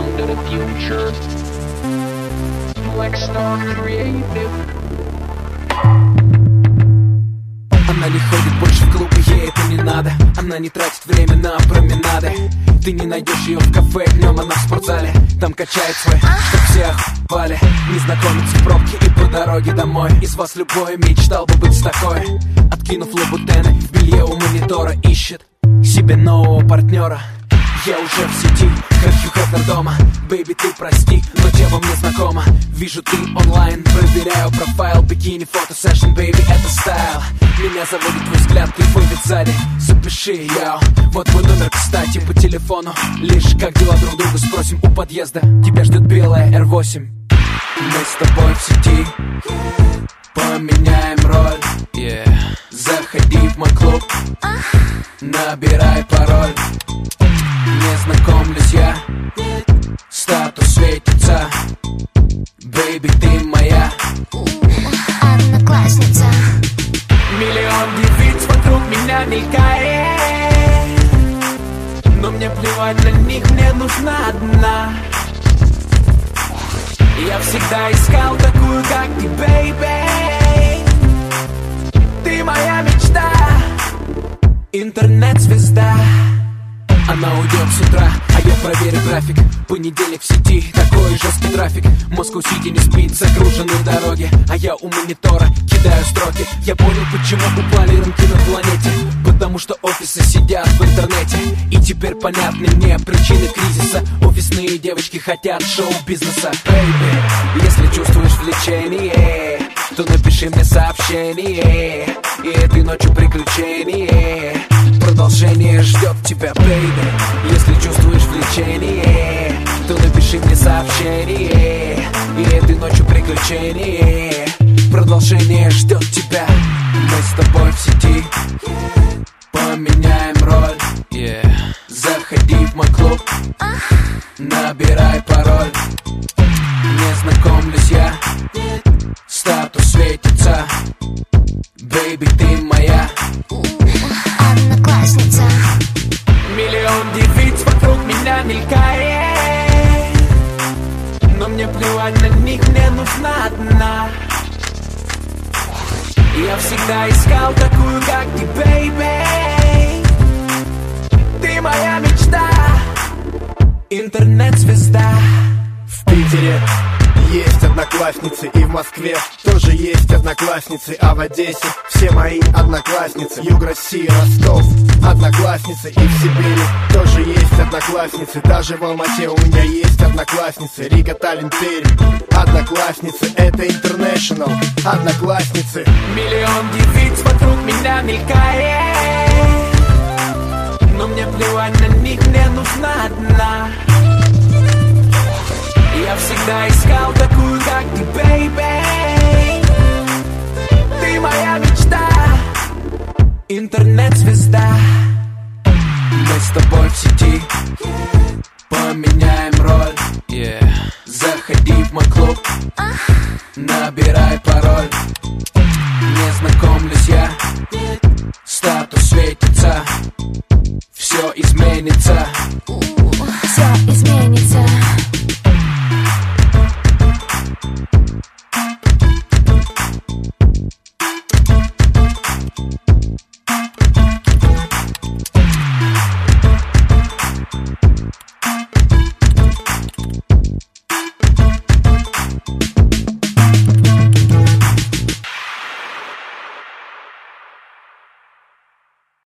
to the future. Black Star Creative. Она не ходит больше в клубы, ей это не надо. Она не тратит время на променады. Ты не найдешь ее в кафе, днем она в спортзале. Там качает свой, чтоб все охуевали. Незнакомец в пробке и по дороге домой. Из вас любой мечтал бы быть с такой. Откинув лабутены, в белье у монитора ищет себе нового партнера. Я уже в сети, как Хью Хефнер дома. Бэйби, ты прости, но тема мне знакома. Вижу, ты онлайн, проверяю профайл. Бикини, фото, сэшн, бэйби, это стайл. Меня заводит твой взгляд, твой вид сзади. Запиши, яу, вот мой номер, кстати, по телефону. Лишь как дела друг друга спросим у подъезда. Тебя ждет белая R8. Мы с тобой в сети, поменяем роль, yeah. Заходи в мой клуб, набирай пароль. Не знакомлюсь я, статус светится. Бэйби, ты моя одноклассница. Миллион девиц вокруг меня мелькает, но мне плевать на них, мне нужна одна. Я всегда искал такую, как ты, бэйби. Ты моя мечта, интернет-звезда. Она уйдет с утра, а я проверю график. Понедельник в сети, такой жесткий трафик. Москва-Сити не спит, загружены дороги. А я у монитора кидаю строки. Я понял, почему упали рынки на планете. Потому что офисы сидят в интернете. И теперь понятны мне причины кризиса. Офисные девочки хотят шоу-бизнеса. Бэйби, если чувствуешь влечение, то напиши мне сообщение. И этой ночью приключение. Продолжение ждет тебя, бэйби. Если чувствуешь влечение, то напиши мне сообщение. И этой ночью приключение. Продолжение ждет тебя. Мы с тобой в сети, поменяем роль, yeah. Заходи в мой клуб, набирай пароль. Не знакомлюсь я, статус светится. Бэйби, ты моя одноклассница. Миллион девиц вокруг меня мелькает, но мне плевать на них, мне нужна одна. Я всегда искал такую, как ты, бэйби. Ты моя мечта, интернет-звезда. В Питере есть одноклассницы, и в Москве тоже есть одноклассницы, а в Одессе все мои одноклассницы. Юг России, Ростов, одноклассницы, и в Сибири тоже есть одноклассницы. Даже в Алмате у меня есть одноклассницы. Рига, Таллин, Пермь, одноклассницы, это International, одноклассницы. Миллион девиц вокруг меня мелькает, но мне плевать на них, мне нужна одна. Я всегда искал такую, как ты, бэйби. Ты моя мечта, интернет-звезда.